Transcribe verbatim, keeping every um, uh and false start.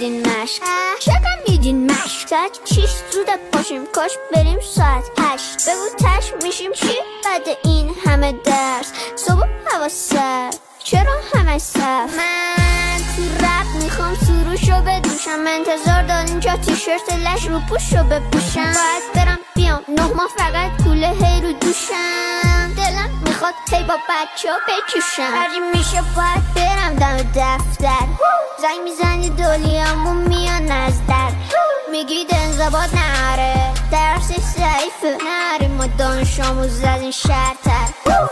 میدین مشق چقدر میدین مشق ساعت شیش زود پاشیم کاش بریم ساعت هشت بگو تش میشیم چی بعد این همه درس صبح هوا سر چرا همه صف من تو رپ میخوام سروشو بدوشم انتظار داریم جا تیشرت لش رو پوشو بپوشم باید برم بیام نه ماه فقط کوله هی رو دوشم دلم میخواد هی با بچه ها بجوشم هرچی میشه باید برم دم دفتر زنگ میزنی دولیامون میان از در میگید انضباط نره درسی ضعیفه نریم ما دانش آموز از این شهرتر